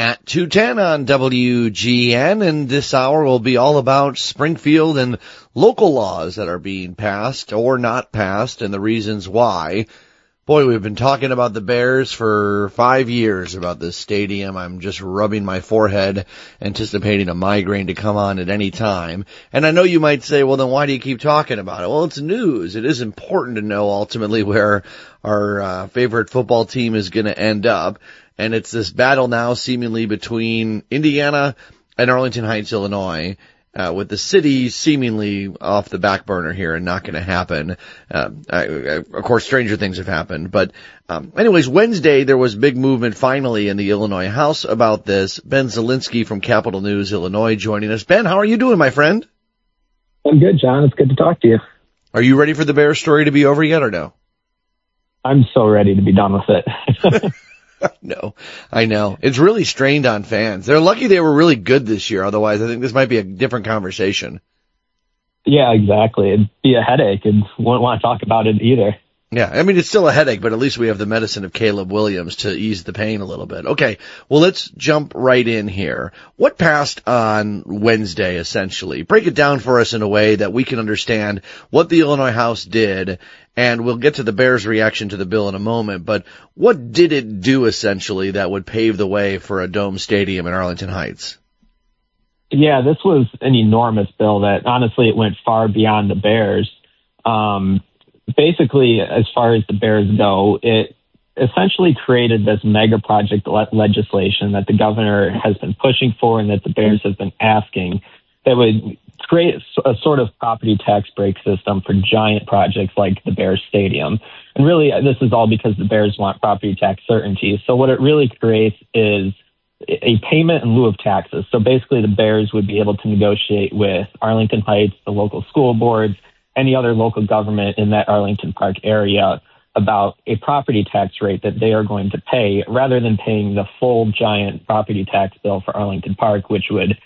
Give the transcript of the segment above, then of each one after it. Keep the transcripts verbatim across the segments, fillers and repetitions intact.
at two ten on W G N, and this hour will be all about Springfield and local laws that are being passed or not passed and the reasons why. Boy, we've been talking about the Bears for five years about this stadium. I'm just rubbing my forehead, anticipating a migraine to come on at any time. And I know you might say, well, then why do you keep talking about it? Well, it's news. It is important to know ultimately where our uh, favorite football team is going to end up. And it's this battle now seemingly between Indiana and Arlington Heights, Illinois. Uh, with the city seemingly off the back burner here and not going to happen. Uh, I, I, of course, stranger things have happened. But um, anyways, Wednesday there was big movement finally in the Illinois House about this. Ben Zielinski from Capital News, Illinois, joining us. Ben, how are you doing, my friend? I'm good, John. It's good to talk to you. Are you ready for the Bears story to be over yet or no? I'm so ready to be done with it. No, I know. It's really strained on fans. They're lucky they were really good this year. Otherwise, I think this might be a different conversation. Yeah, exactly. It'd be a headache and wouldn't want to talk about it either. Yeah, I mean, it's still a headache, but at least we have the medicine of Caleb Williams to ease the pain a little bit. Okay, well, let's jump right in here. What passed on Wednesday, essentially? Break it down for us in a way that we can understand what the Illinois House did, and we'll get to the Bears' reaction to the bill in a moment, but what did it do, essentially, that would pave the way for a dome stadium in Arlington Heights? Yeah, this was an enormous bill that, honestly, it went far beyond the Bears. Um Basically, as far as the Bears go, it essentially created this mega project le- legislation that the governor has been pushing for and that the Bears have been asking that would create a sort of property tax break system for giant projects like the Bears Stadium. And really, this is all because the Bears want property tax certainty. So what it really creates is a payment in lieu of taxes. So basically, the Bears would be able to negotiate with Arlington Heights, the local school boards, any other local government in that Arlington Park area about a property tax rate that they are going to pay rather than paying the full giant property tax bill for Arlington Park, which would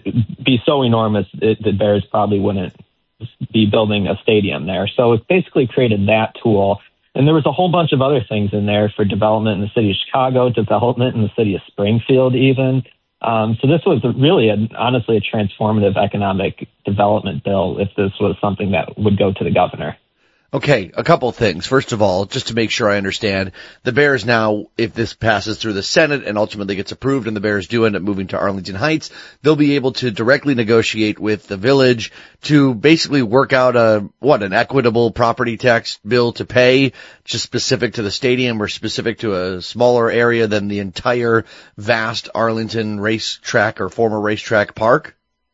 be so enormous that the Bears probably wouldn't be building a stadium there. So it basically created that tool. And there was a whole bunch of other things in there for development in the city of Chicago, development in the city of Springfield even. Um, so this was really, a, honestly, a transformative economic development bill if this was something that would go to the governor. Okay, a couple things. First of all, just to make sure I understand, the Bears now, if this passes through the Senate and ultimately gets approved and the Bears do end up moving to Arlington Heights, they'll be able to directly negotiate with the village to basically work out a, what, an equitable property tax bill to pay, just specific to the stadium or specific to a smaller area than the entire vast Arlington racetrack or former racetrack park?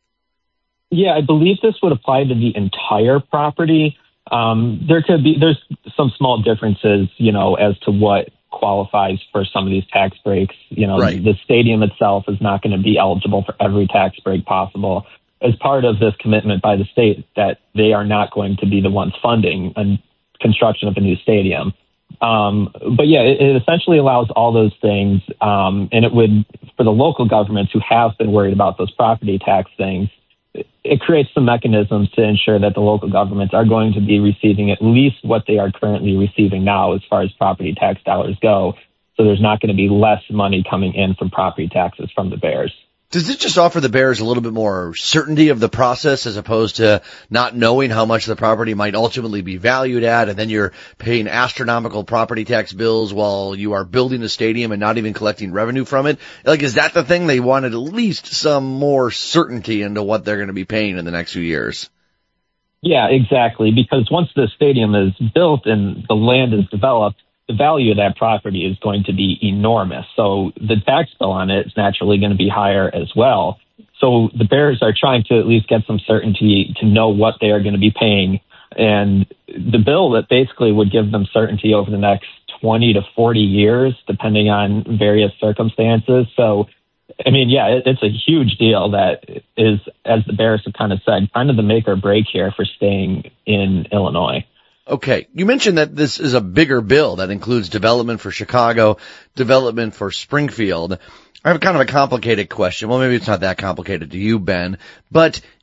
Yeah, I believe this would apply to the entire property. Um, there could be, there's some small differences, you know, as to what qualifies for some of these tax breaks. You know, right. The stadium itself is not going to be eligible for every tax break possible as part of this commitment by the state that they are not going to be the ones funding a construction of a new stadium. Um, but yeah, it, it essentially allows all those things. Um, and it would, for the local governments who have been worried about those property tax things, it creates some mechanisms to ensure that the local governments are going to be receiving at least what they are currently receiving now as far as property tax dollars go. So there's not going to be less money coming in from property taxes from the Bears. Does it just offer the Bears a little bit more certainty of the process as opposed to not knowing how much the property might ultimately be valued at, and then you're paying astronomical property tax bills while you are building a stadium and not even collecting revenue from it? Like, is that the thing? They wanted at least some more certainty into what they're going to be paying in the next few years. Yeah, exactly. Because once the stadium is built and the land is developed, the value of that property is going to be enormous. So the tax bill on it is naturally going to be higher as well. So the Bears are trying to at least get some certainty to know what they are going to be paying. And the bill that basically would give them certainty over the next twenty to forty years, depending on various circumstances. So, I mean, yeah, it, it's a huge deal that is, as the Bears have kind of said, kind of the make or break here for staying in Illinois. Okay. You mentioned that this is a bigger bill that includes development for Chicago, development for Springfield. I have kind of a complicated question. Well, maybe it's not that complicated to you, Ben, but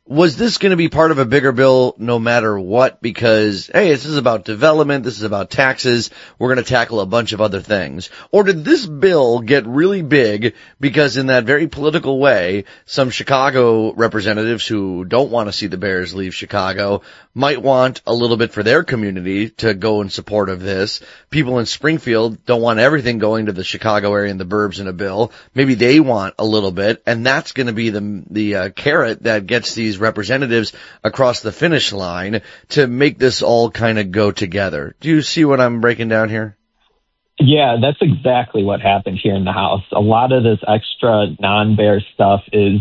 Was this going to be part of a bigger bill no matter what? Because, hey, this is about development, this is about taxes, we're going to tackle a bunch of other things. Or did this bill get really big because in that very political way, some Chicago representatives who don't want to see the Bears leave Chicago might want a little bit for their community to go in support of this. People in Springfield don't want everything going to the Chicago area and the burbs in a bill. Maybe they want a little bit, and that's going to be the, the uh, carrot that gets these representatives across the finish line to make this all kind of go together. Do you see what I'm breaking down here? Yeah, that's exactly what happened here in the House. A lot of this extra non-Bear stuff is,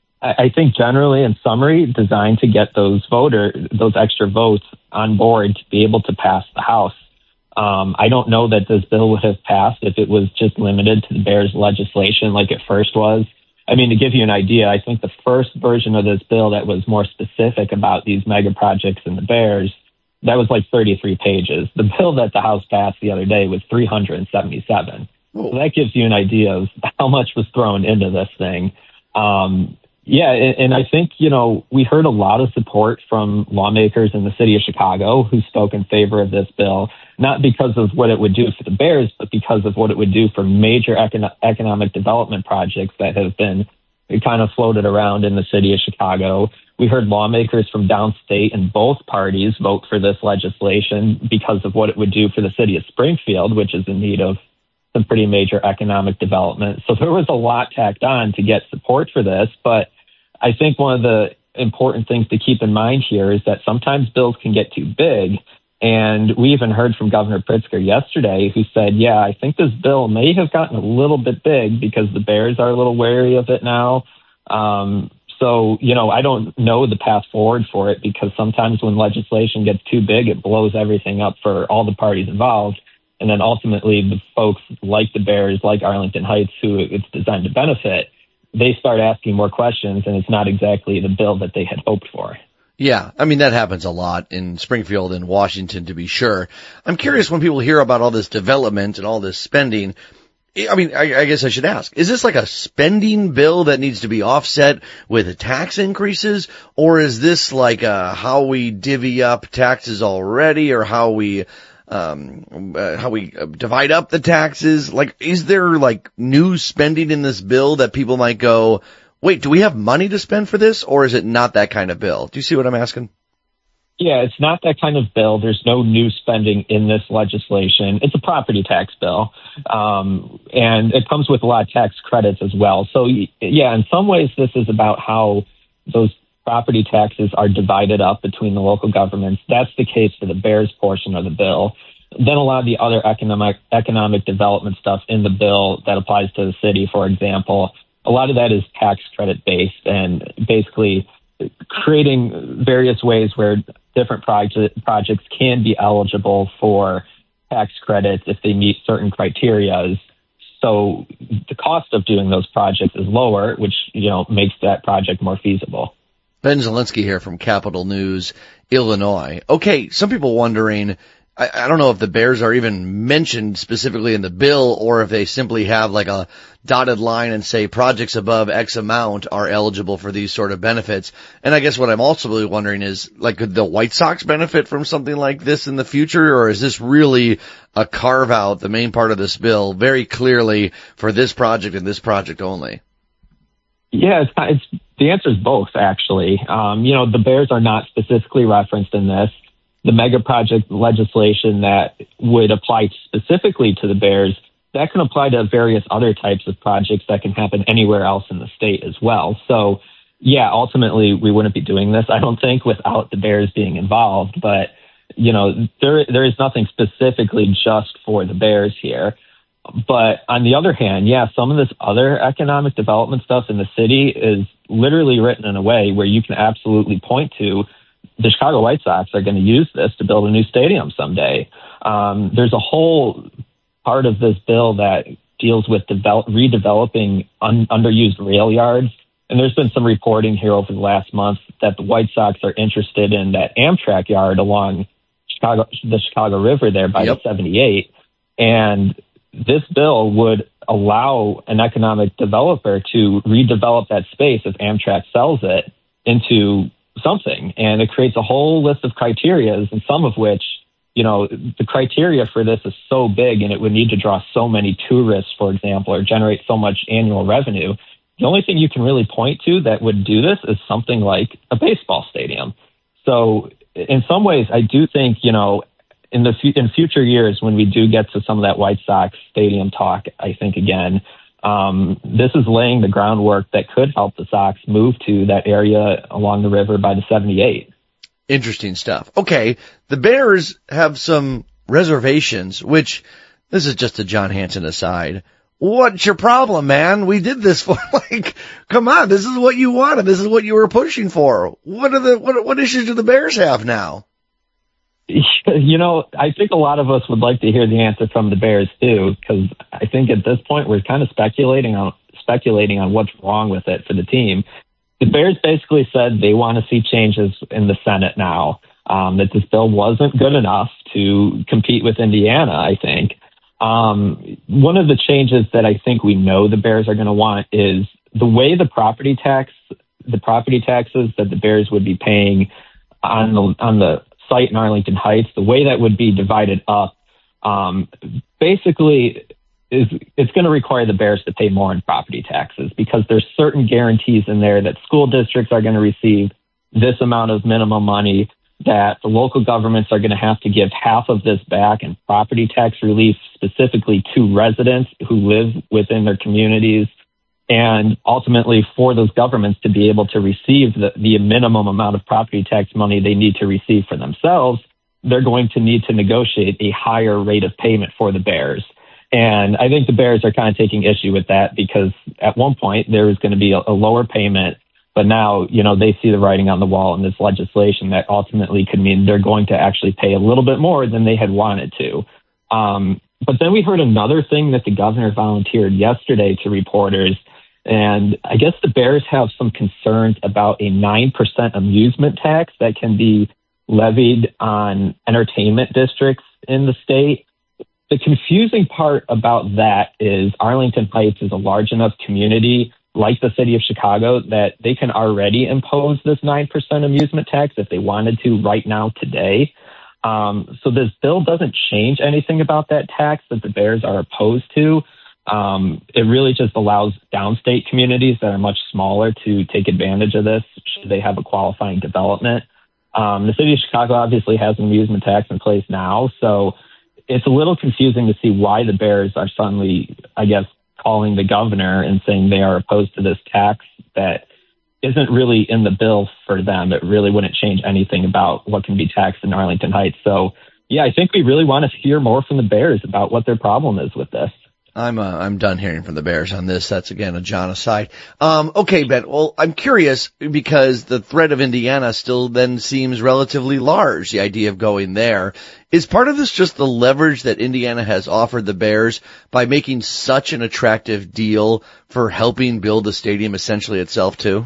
I think, generally in summary, designed to get those voter, those extra votes on board to be able to pass the House. Um, I don't know that this bill would have passed if it was just limited to the Bears legislation like it first was. I mean, to give you an idea, I think the first version of this bill that was more specific about these mega projects and the Bears, that was like thirty-three pages. The bill that the House passed the other day was three hundred seventy-seven. So that gives you an idea of how much was thrown into this thing. Um, yeah, and, and I think, you know, we heard a lot of support from lawmakers in the city of Chicago who spoke in favor of this bill, not because of what it would do for the Bears, but because of what it would do for major econ- economic development projects that have been kind of floated around in the city of Chicago. We heard lawmakers from downstate in both parties vote for this legislation because of what it would do for the city of Springfield, which is in need of some pretty major economic development. So there was a lot tacked on to get support for this. But I think one of the important things to keep in mind here is that sometimes bills can get too big. And we even heard from Governor Pritzker yesterday, who said, yeah, I think this bill may have gotten a little bit big because the Bears are a little wary of it now. Um, so, you know, I don't know the path forward for it because sometimes when legislation gets too big, it blows everything up for all the parties involved. And then ultimately the folks like the Bears, like Arlington Heights, who it's designed to benefit, they start asking more questions, and it's not exactly the bill that they had hoped for. Yeah, I mean, that happens a lot in Springfield and Washington, to be sure. I'm curious when people hear about all this development and all this spending. I mean, I, I guess I should ask, is this like a spending bill that needs to be offset with tax increases? Or is this like uh how we divvy up taxes already, or how we um uh, how we divide up the taxes? Like, is there like new spending in this bill that people might go, wait, do we have money to spend for this, or is it not that kind of bill? Do you see what I'm asking? Yeah, it's not that kind of bill. There's no new spending in this legislation. It's a property tax bill, um, and it comes with a lot of tax credits as well. So, yeah, in some ways, this is about how those property taxes are divided up between the local governments. That's the case for the Bears portion of the bill. Then a lot of the other economic economic development stuff in the bill that applies to the city, for example, a lot of that is tax credit based and basically creating various ways where different project, projects can be eligible for tax credits if they meet certain criteria. So the cost of doing those projects is lower, which, you know, makes that project more feasible. Ben Zielinski here from Capital News, Illinois. Okay, some people wondering, I, I don't know if the Bears are even mentioned specifically in the bill, or if they simply have like a dotted line and say projects above X amount are eligible for these sort of benefits. And I guess what I'm also really wondering is, like, could the White Sox benefit from something like this in the future, or is this really a carve out, the main part of this bill, very clearly for this project and this project only? Yeah, it's, it's the answer is both, actually. Um, you know, the Bears are not specifically referenced in this. The mega project legislation that would apply specifically to the Bears, that can apply to various other types of projects that can happen anywhere else in the state as well. So, yeah, ultimately we wouldn't be doing this, I don't think, without the Bears being involved. But, you know, there there is nothing specifically just for the Bears here. But on the other hand, yeah, some of this other economic development stuff in the city is literally written in a way where you can absolutely point to the Chicago White Sox are going to use this to build a new stadium someday. Um, there's a whole part of this bill that deals with develop, redeveloping un, underused rail yards. And there's been some reporting here over the last month that the White Sox are interested in that Amtrak yard along Chicago, the Chicago River there by yep. the seventy-eight. And this bill would allow an economic developer to redevelop that space if Amtrak sells it into something. And it creates a whole list of criterias, and some of which, you know, the criteria for this is so big and it would need to draw so many tourists, for example, or generate so much annual revenue. The only thing you can really point to that would do this is something like a baseball stadium. So in some ways, I do think, you know, in the in future years, when we do get to some of that White Sox stadium talk, I think again, um, this is laying the groundwork that could help the Sox move to that area along the river by the seventy-eight. Interesting stuff. Okay, the Bears have some reservations, which, this is just a John Hanson aside. What's your problem, man? We did this for, like, come on, this is what you wanted. This is what you were pushing for. What are the, what, what issues do the Bears have now? You know, I think a lot of us would like to hear the answer from the Bears too, because I think at this point we're kind of speculating on, speculating on what's wrong with it for the team. The Bears basically said they want to see changes in the Senate now, um, that this bill wasn't good enough to compete with Indiana, I think. Um, one of the changes that I think we know the Bears are going to want is the way the property tax, the property taxes that the Bears would be paying on the, on the site in Arlington Heights, the way that would be divided up, um, basically is it's going to require the Bears to pay more in property taxes because there's certain guarantees in there that school districts are going to receive this amount of minimum money, that the local governments are going to have to give half of this back in property tax relief specifically to residents who live within their communities. And ultimately for those governments to be able to receive the, the minimum amount of property tax money they need to receive for themselves, they're going to need to negotiate a higher rate of payment for the Bears. And I think the Bears are kind of taking issue with that because at one point there was going to be a, a lower payment, but now, you know, they see the writing on the wall in this legislation that ultimately could mean they're going to actually pay a little bit more than they had wanted to. Um, but then we heard another thing that the governor volunteered yesterday to reporters. And I guess the Bears have some concerns about a nine percent amusement tax that can be levied on entertainment districts in the state. The confusing part about that is Arlington Heights is a large enough community, like the city of Chicago, that they can already impose this nine percent amusement tax if they wanted to right now today. Um, so this bill doesn't change anything about that tax that the Bears are opposed to. Um, it really just allows downstate communities that are much smaller to take advantage of this should they have a qualifying development. Um, the city of Chicago obviously has an amusement tax in place now, so it's a little confusing to see why the Bears are suddenly, I guess, calling the governor and saying they are opposed to this tax that isn't really in the bill for them. It really wouldn't change anything about what can be taxed in Arlington Heights. So, yeah, I think we really want to hear more from the Bears about what their problem is with this. I'm uh, I'm done hearing from the Bears on this. That's, again, a John aside. Um, okay, Ben, well, I'm curious because the threat of Indiana still then seems relatively large, the idea of going there. Is part of this just the leverage that Indiana has offered the Bears by making such an attractive deal for helping build the stadium essentially itself, too?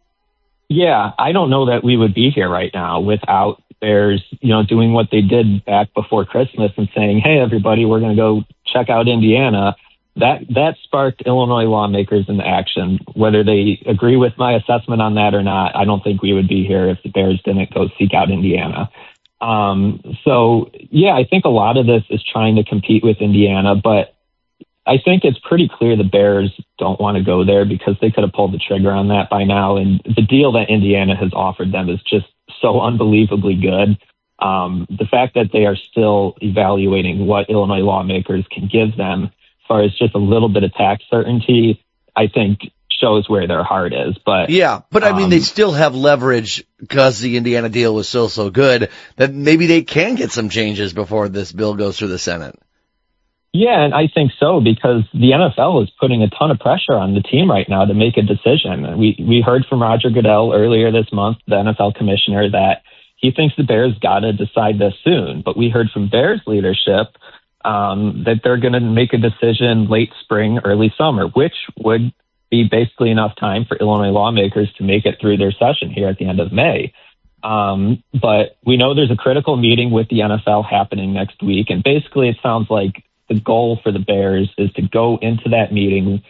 Yeah, I don't know that we would be here right now without Bears, you know, doing what they did back before Christmas and saying, hey, everybody, we're going to go check out Indiana. That that sparked Illinois lawmakers into action. Whether they agree with my assessment on that or not, I don't think we would be here if the Bears didn't go seek out Indiana. Um, so, yeah, I think a lot of this is trying to compete with Indiana, but I think it's pretty clear the Bears don't want to go there because they could have pulled the trigger on that by now. And the deal that Indiana has offered them is just so unbelievably good. Um, the fact that they are still evaluating what Illinois lawmakers can give them as far as just a little bit of tax certainty, I think shows where their heart is. But yeah, but I mean, um, they still have leverage because the Indiana deal was so, so good that maybe they can get some changes before this bill goes through the Senate. Yeah, and I think so because the N F L is putting a ton of pressure on the team right now to make a decision. We we heard from Roger Goodell earlier this month, the N F L commissioner, that he thinks the Bears got to decide this soon. But we heard from Bears leadership um, that they're going to make a decision late spring, early summer, which would be basically enough time for Illinois lawmakers to make it through their session here at the end of May. Um, but we know there's a critical meeting with the N F L happening next week, and basically it sounds like the goal for the Bears is to go into that meeting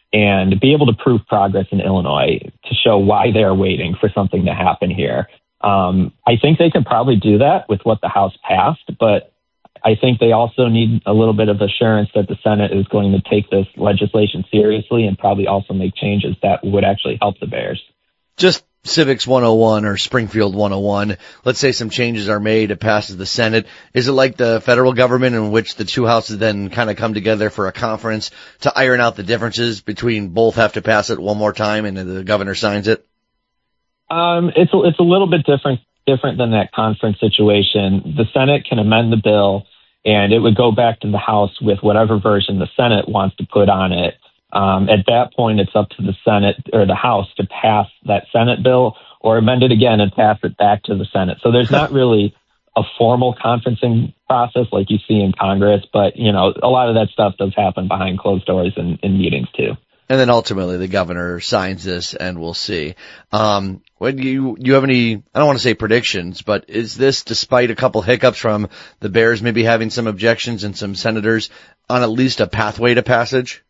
and be able to prove progress in Illinois to show why they're waiting for something to happen here. Um, I think they can probably do that with what the House passed, but I think they also need a little bit of assurance that the Senate is going to take this legislation seriously and probably also make changes that would actually help the Bears. Just Civics one oh one or Springfield one oh one. Let's say some changes are made, it passes the Senate. Is it like the federal government in which the two houses then kind of come together for a conference to iron out the differences between both have to pass it one more time and the governor signs it? Um, it's a, it's a little bit different different than that conference situation. The Senate can amend the bill, and it would go back to the House with whatever version the Senate wants to put on it. Um, at that point, it's up to the Senate or the House to pass that Senate bill or amend it again and pass it back to the Senate. So there's not really a formal conferencing process like you see in Congress, but, you know, a lot of that stuff does happen behind closed doors in, in meetings too. And then ultimately the governor signs this and we'll see. Um, when you, you have any, I don't want to say predictions, but is this despite a couple hiccups from the Bears maybe having some objections and some senators on at least a pathway to passage?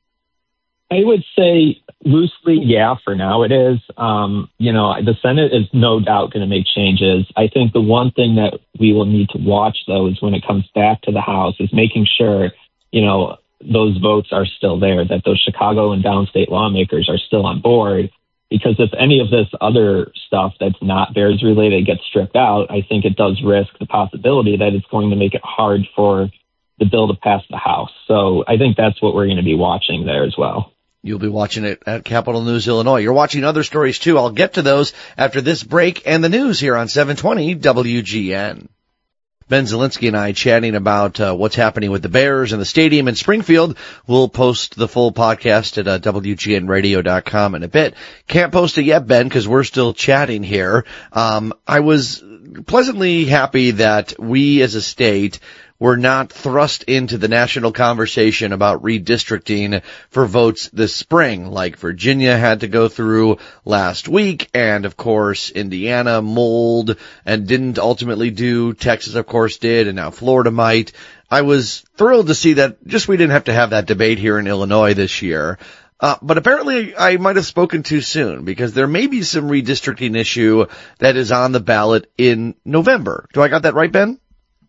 I would say loosely, yeah, for now it is. Um, you know, the Senate is no doubt going to make changes. I think the one thing that we will need to watch, though, is when it comes back to the House is making sure, you know, those votes are still there, that those Chicago and downstate lawmakers are still on board. Because if any of this other stuff that's not Bears related gets stripped out, I think it does risk the possibility that it's going to make it hard for the bill to pass the House. So I think that's what we're going to be watching there as well. You'll be watching it at Capital News Illinois. You're watching other stories too. I'll get to those after this break and the news here on seven twenty W G N. Ben Zielinski and I chatting about uh, what's happening with the Bears and the stadium in Springfield. We'll post the full podcast at uh, W G N radio dot com in a bit. Can't post it yet, Ben, because we're still chatting here. Um, I was pleasantly happy that we as a state were not thrust into the national conversation about redistricting for votes this spring, like Virginia had to go through last week, and of course Indiana mulled and didn't ultimately do. Texas, of course, did, and now Florida might. I was thrilled to see that just we didn't have to have that debate here in Illinois this year. Uh, but apparently I might have spoken too soon, because there may be some redistricting issue that is on the ballot in November. Do I got that right, Ben?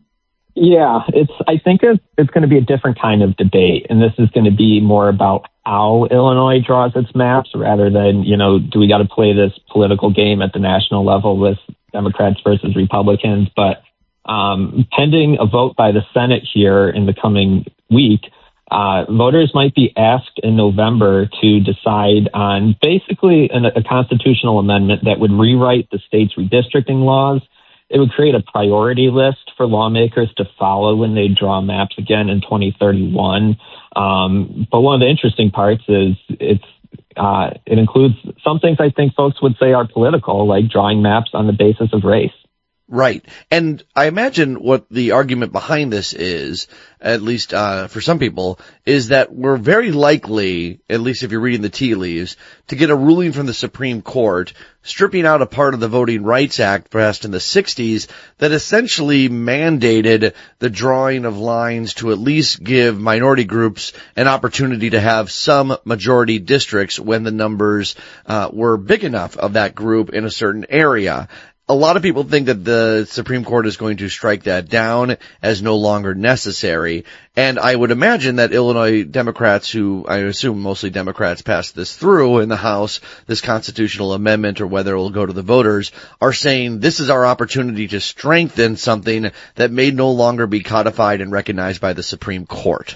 Yeah, it's. I think it's, it's going to be a different kind of debate, and this is going to be more about how Illinois draws its maps rather than, you know, do we got to play this political game at the national level with Democrats versus Republicans. But um, pending a vote by the Senate here in the coming week, uh, voters might be asked in November to decide on basically an, a constitutional amendment that would rewrite the state's redistricting laws. It would create a priority list for lawmakers to follow when they draw maps again in twenty thirty-one. Um, but one of the interesting parts is it's uh, it includes some things I think folks would say are political, like drawing maps on the basis of race. Right. And I imagine what the argument behind this is, at least uh for some people, is that we're very likely, at least if you're reading the tea leaves, to get a ruling from the Supreme Court stripping out a part of the Voting Rights Act passed in the sixties that essentially mandated the drawing of lines to at least give minority groups an opportunity to have some majority districts when the numbers uh were big enough of that group in a certain area. A lot of people think that the Supreme Court is going to strike that down as no longer necessary. And I would imagine that Illinois Democrats, who I assume mostly Democrats passed this through in the House, this constitutional amendment, or whether it will go to the voters, are saying this is our opportunity to strengthen something that may no longer be codified and recognized by the Supreme Court.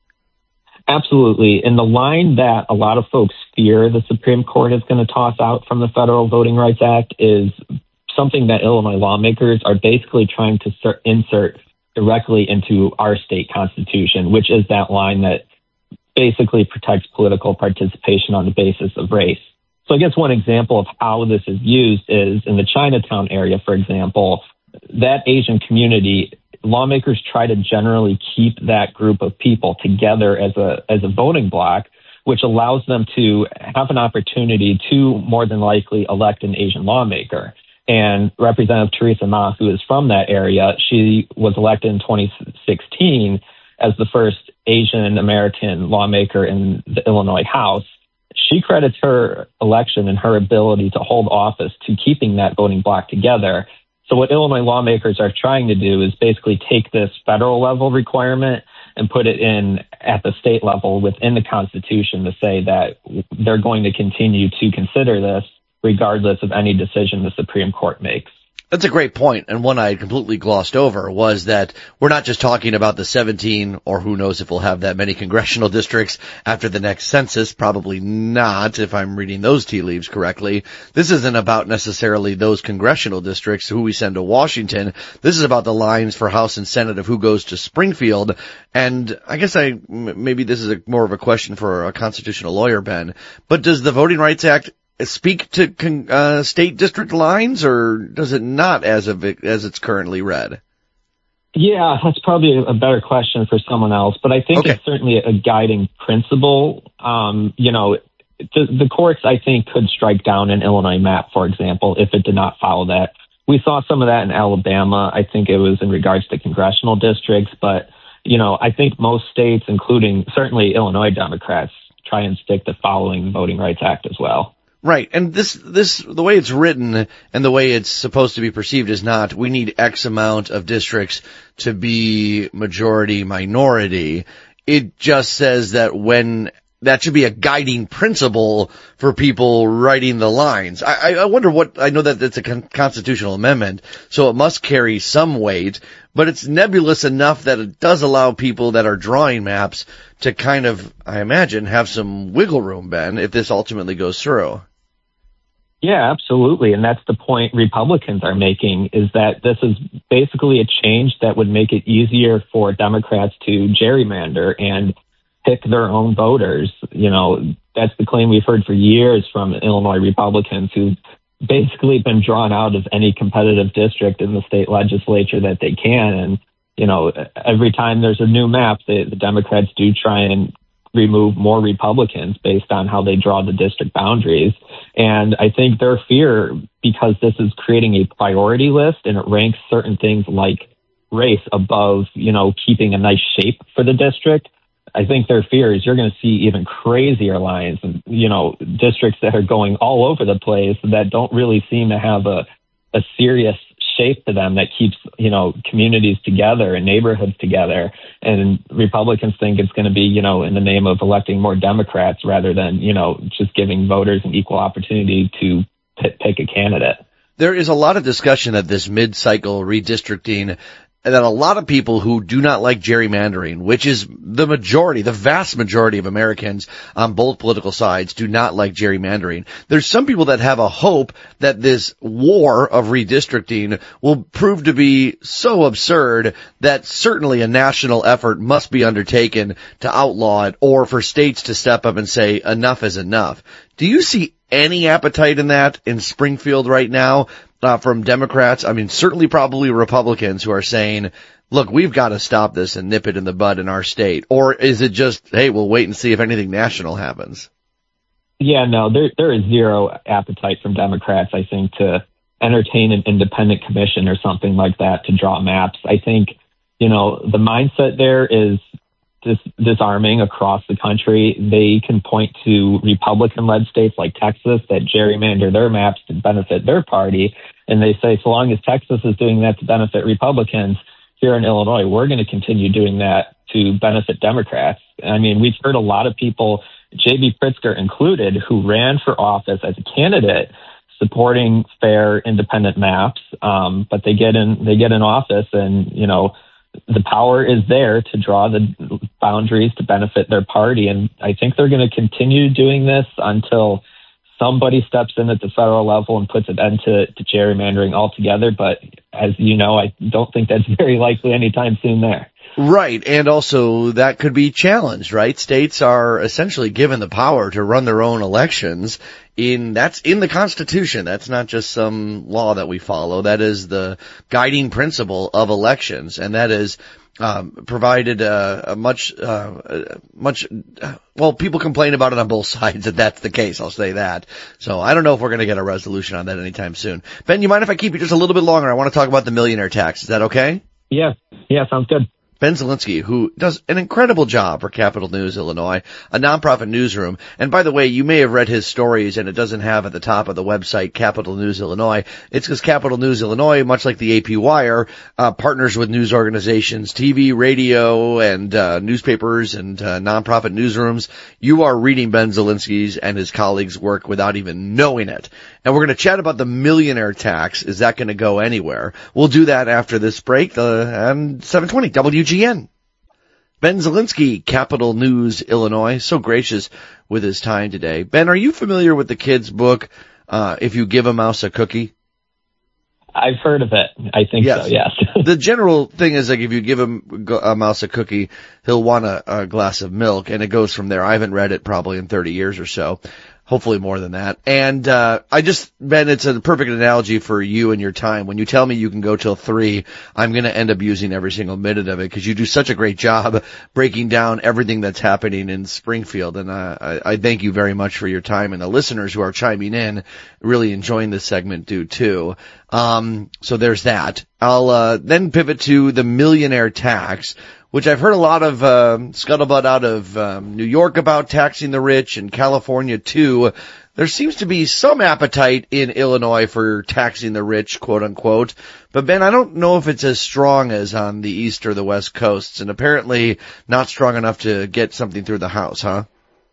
Absolutely. And the line that a lot of folks fear the Supreme Court is going to toss out from the Federal Voting Rights Act is something that Illinois lawmakers are basically trying to start, insert directly into our state constitution, which is that line that basically protects political participation on the basis of race. So I guess one example of how this is used is in the Chinatown area, for example, that Asian community, lawmakers try to generally keep that group of people together as a as a voting bloc, which allows them to have an opportunity to more than likely elect an Asian lawmaker. And Representative Teresa Ma, who is from that area, she was elected in twenty sixteen as the first Asian American lawmaker in the Illinois House, she credits her election and her ability to hold office to keeping that voting bloc together. So what Illinois lawmakers are trying to do is basically take this federal level requirement and put it in at the state level within the Constitution to say that they're going to continue to consider this regardless of any decision the Supreme Court makes. That's a great point, and one I had completely glossed over, was that we're not just talking about the seventeen, or who knows if we'll have that many congressional districts after the next census, probably not, if I'm reading those tea leaves correctly. This isn't about necessarily those congressional districts, who we send to Washington. This is about the lines for House and Senate of who goes to Springfield, and I guess I, maybe this is a, more of a question for a constitutional lawyer, Ben, but does the Voting Rights Act speak to uh, state district lines, or does it not as of it, as it's currently read? Yeah, that's probably a better question for someone else, but I think okay. It's certainly a guiding principle. Um, you know, the, the courts, I think, could strike down an Illinois map, for example, if it did not follow that. We saw some of that in Alabama. I think it was in regards to congressional districts, but, you know, I think most states, including certainly Illinois Democrats, try and stick to following the Voting Rights Act as well. Right, and this, this, the way it's written and the way it's supposed to be perceived is not, we need X amount of districts to be majority minority. It just says that when, that should be a guiding principle for people writing the lines. I, I wonder what, I know that it's a con- constitutional amendment, so it must carry some weight, but it's nebulous enough that it does allow people that are drawing maps to kind of, I imagine, have some wiggle room, Ben, if this ultimately goes through. Yeah, absolutely. And that's the point Republicans are making, is that this is basically a change that would make it easier for Democrats to gerrymander and pick their own voters. You know, that's the claim we've heard for years from Illinois Republicans who've basically been drawn out of any competitive district in the state legislature that they can. And, you know, every time there's a new map, the, the Democrats do try and remove more Republicans based on how they draw the district boundaries. And I think their fear, because this is creating a priority list and it ranks certain things like race above, you know, keeping a nice shape for the district, I think their fear is you're going to see even crazier lines and, you know, districts that are going all over the place that don't really seem to have a, a serious shape to them that keeps, you know, communities together and neighborhoods together. And Republicans think it's going to be, you know, in the name of electing more Democrats rather than, you know, just giving voters an equal opportunity to p- pick a candidate. There is a lot of discussion of this mid-cycle redistricting, and that a lot of people who do not like gerrymandering, which is the majority, the vast majority of Americans on both political sides, do not like gerrymandering. There's some people that have a hope that this war of redistricting will prove to be so absurd that certainly a national effort must be undertaken to outlaw it, or for states to step up and say enough is enough. Do you see any appetite in that in Springfield right now? Uh, from Democrats, I mean, certainly probably Republicans who are saying, look, we've got to stop this and nip it in the bud in our state? Or is it just, hey, we'll wait and see if anything national happens? Yeah, no, there there is zero appetite from Democrats, I think, to entertain an independent commission or something like that to draw maps. I think, you know, the mindset there is dis- disarming across the country. They can point to Republican-led states like Texas that gerrymander their maps to benefit their party. And they say, so long as Texas is doing that to benefit Republicans, here in Illinois, we're going to continue doing that to benefit Democrats. I mean, we've heard a lot of people, J B Pritzker included, who ran for office as a candidate supporting fair, independent maps. Um, but they get in, they get in office and, you know, the power is there to draw the boundaries to benefit their party. And I think they're going to continue doing this until somebody steps in at the federal level and puts an end to, to gerrymandering altogether. But as you know, I don't think that's very likely anytime soon there. Right. And also that could be challenged, right? States are essentially given the power to run their own elections. In, that's in the Constitution. That's not just some law that we follow. That is the guiding principle of elections. And that is, um, provided, uh, a much, uh, much, uh, well, people complain about it on both sides that that's the case. I'll say that. So I don't know if we're going to get a resolution on that anytime soon. Ben, you mind if I keep you just a little bit longer? I want to talk about the millionaire tax. Is that okay? Yeah. Yeah. Sounds good. Ben Zielinski, who does an incredible job for Capital News Illinois, a nonprofit newsroom. And by the way, you may have read his stories, and it doesn't have at the top of the website Capital News Illinois. It's because Capital News Illinois, much like the A P Wire, uh, partners with news organizations, T V, radio, and uh, newspapers and uh, nonprofit newsrooms. You are reading Ben Zielinski's and his colleagues' work without even knowing it. And we're going to chat about the millionaire tax. Is that going to go anywhere? We'll do that after this break uh, on seven twenty W G N. Ben Zielinski, Capital News Illinois, so gracious with his time today. Ben, are you familiar with the kid's book, uh, If You Give a Mouse a Cookie? I've heard of it. I think yes. so, yes. The general thing is, like, if you give him a mouse a cookie, he'll want a, a glass of milk, and it goes from there. I haven't read it probably in thirty years or so. Hopefully more than that. And, uh, I just, Ben, it's a perfect analogy for you and your time. When you tell me you can go till three, I'm going to end up using every single minute of it because you do such a great job breaking down everything that's happening in Springfield. And, uh, I, I thank you very much for your time, and the listeners who are chiming in, really enjoying this segment do too. Um, so there's that. I'll, uh, then pivot to the millionaire tax, which I've heard a lot of uh, scuttlebutt out of um, New York about taxing the rich, and California too. There seems to be some appetite in Illinois for taxing the rich, quote unquote. But Ben, I don't know if it's as strong as on the east or the west coasts, and apparently not strong enough to get something through the House, huh?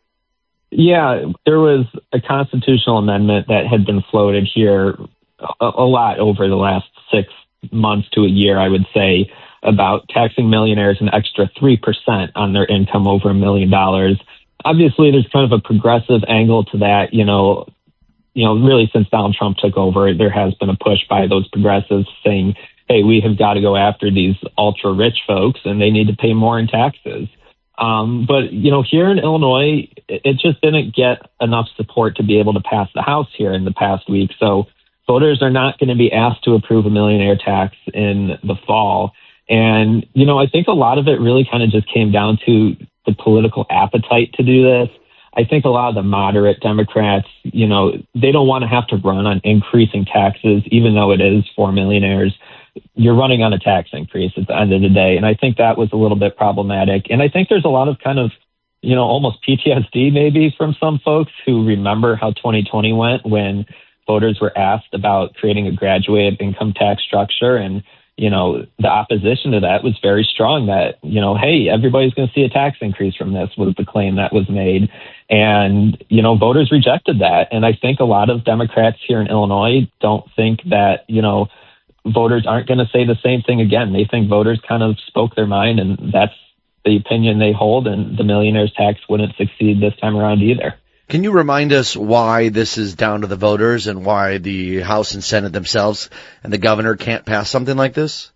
Yeah, there was a constitutional amendment that had been floated here a, a lot over the last six months to a year, I would say, about taxing millionaires an extra three percent on their income over a million dollars. Obviously, there's kind of a progressive angle to that. You know, you know, really since Donald Trump took over, there has been a push by those progressives saying, hey, we have got to go after these ultra rich folks and they need to pay more in taxes. Um, but, you know, here in Illinois, it just didn't get enough support to be able to pass the House here in the past week. So voters are not going to be asked to approve a millionaire tax in the fall. And, you know, I think a lot of it really kind of just came down to the political appetite to do this. I think a lot of the moderate Democrats, you know, they don't want to have to run on increasing taxes, even though it is for millionaires. You're running on a tax increase at the end of the day. And I think that was a little bit problematic. And I think there's a lot of kind of, you know, almost P T S D maybe from some folks who remember how twenty twenty went when voters were asked about creating a graduated income tax structure. And you know, the opposition to that was very strong that, you know, hey, everybody's going to see a tax increase from this was the claim that was made. And, you know, voters rejected that. And I think a lot of Democrats here in Illinois don't think that, you know, voters aren't going to say the same thing again. They think voters kind of spoke their mind, and that's the opinion they hold. And the millionaire's tax wouldn't succeed this time around either. Can you remind us why this is down to the voters and why the House and Senate themselves and the governor can't pass something like this?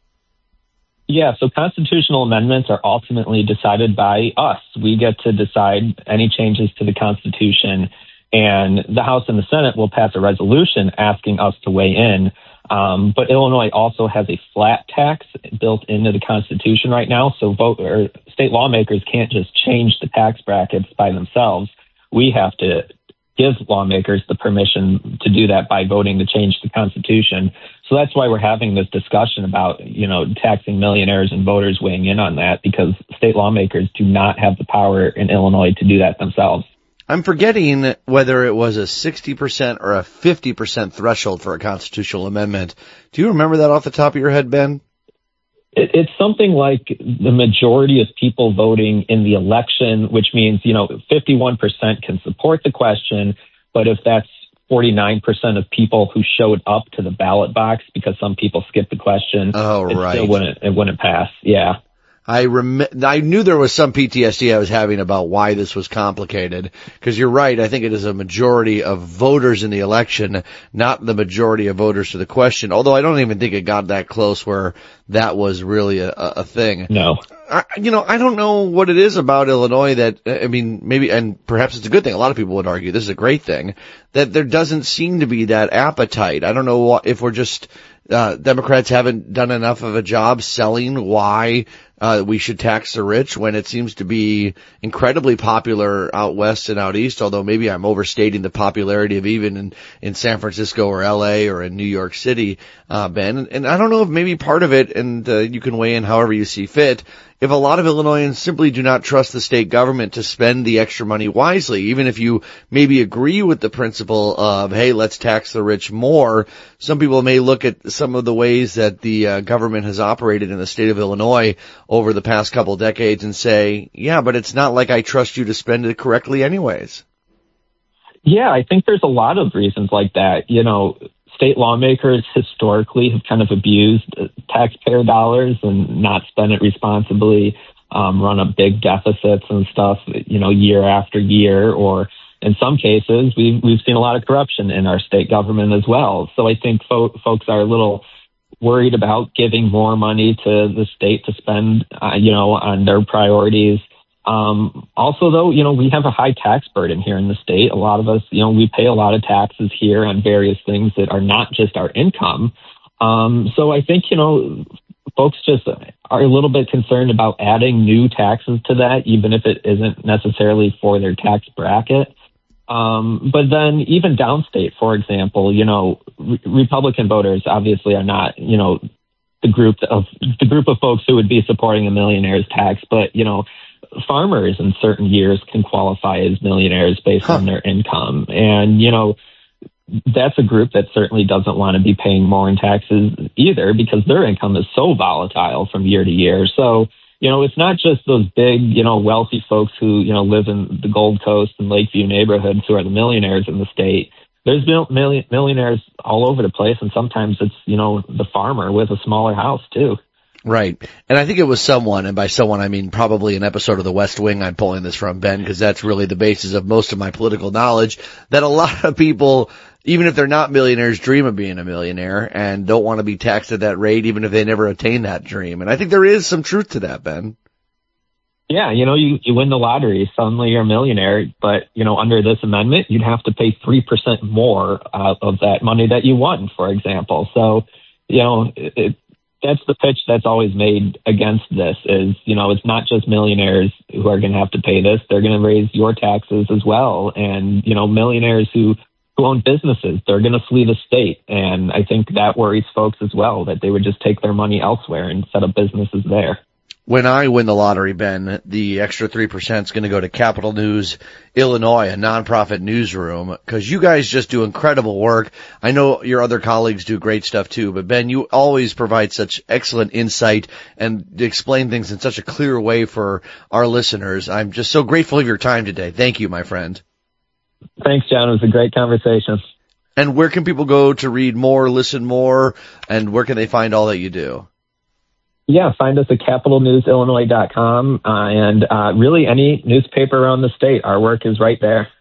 Yeah, so constitutional amendments are ultimately decided by us. We get to decide any changes to the Constitution, and the House and the Senate will pass a resolution asking us to weigh in. Um, but Illinois also has a flat tax built into the Constitution right now, so vote or state lawmakers can't just change the tax brackets by themselves. We have to give lawmakers the permission to do that by voting to change the Constitution. So that's why we're having this discussion about, you know, taxing millionaires and voters weighing in on that, because state lawmakers do not have the power in Illinois to do that themselves. I'm forgetting whether it was a sixty percent or a fifty percent threshold for a constitutional amendment. Do you remember that off the top of your head, Ben? It, it's something like the majority of people voting in the election, which means, you know, fifty-one percent can support the question. But if that's forty-nine percent of people who showed up to the ballot box because some people skipped the question, oh, it right. still wouldn't, it wouldn't pass. Yeah. I rem- I knew there was some P T S D I was having about why this was complicated, because you're right. I think it is a majority of voters in the election, not the majority of voters to the question, although I don't even think it got that close where that was really a, a thing. No. I, you know, I don't know what it is about Illinois that, I mean, maybe, and perhaps it's a good thing. A lot of people would argue this is a great thing, that there doesn't seem to be that appetite. I don't know what, if we're just, uh, Democrats haven't done enough of a job selling why uh, we should tax the rich when it seems to be incredibly popular out west and out east, although maybe I'm overstating the popularity of even in, in San Francisco or L A or in New York City, uh, Ben. And, and I don't know if maybe part of it, and uh, you can weigh in however you see fit, if a lot of Illinoisans simply do not trust the state government to spend the extra money wisely, even if you maybe agree with the principle of, hey, let's tax the rich more, some people may look at some of the ways that the uh, government has operated in the state of Illinois over the past couple decades and say, yeah, but it's not like I trust you to spend it correctly anyways. Yeah, I think there's a lot of reasons like that. You know, state lawmakers historically have kind of abused taxpayer dollars and not spent it responsibly, um, run up big deficits and stuff, you know, year after year, or in some cases, we've, we've seen a lot of corruption in our state government as well. So I think fo- folks are a little worried about giving more money to the state to spend, uh, you know, on their priorities. Um, also, though, you know, we have a high tax burden here in the state. A lot of us, you know, we pay a lot of taxes here on various things that are not just our income. Um, so I think, you know, folks just are a little bit concerned about adding new taxes to that, even if it isn't necessarily for their tax bracket. Um, but then even downstate, for example, you know, re- Republican voters obviously are not, you know, the group of the group of folks who would be supporting a millionaire's tax, but, you know, farmers in certain years can qualify as millionaires based huh. on their income. And, you know, that's a group that certainly doesn't want to be paying more in taxes either because their income is so volatile from year to year. So, you know, it's not just those big, you know, wealthy folks who, you know, live in the Gold Coast and Lakeview neighborhoods who are the millionaires in the state. There's million, millionaires all over the place. And sometimes it's, you know, the farmer with a smaller house too. Right. And I think it was someone, and by someone I mean probably an episode of The West Wing I'm pulling this from, Ben, because that's really the basis of most of my political knowledge, that a lot of people, even if they're not millionaires, dream of being a millionaire and don't want to be taxed at that rate, even if they never attain that dream. And I think there is some truth to that, Ben. Yeah, you know, you, you win the lottery, suddenly you're a millionaire, but, you know, under this amendment, you'd have to pay three percent more uh, of that money that you won, for example. So, you know, it, it that's the pitch that's always made against this is, you know, it's not just millionaires who are going to have to pay this. They're going to raise your taxes as well. And, you know, millionaires who, who own businesses, they're going to flee the state. And I think that worries folks as well, that they would just take their money elsewhere and set up businesses there. When I win the lottery, Ben, the extra three percent is going to go to Capital News Illinois, a nonprofit newsroom, because you guys just do incredible work. I know your other colleagues do great stuff too, but Ben, you always provide such excellent insight and explain things in such a clear way for our listeners. I'm just so grateful of your time today. Thank you, my friend. Thanks, John. It was a great conversation. And where can people go to read more, listen more, and where can they find all that you do? Yeah, find us at capital news illinois dot com, uh, and uh, really any newspaper around the state. Our work is right there.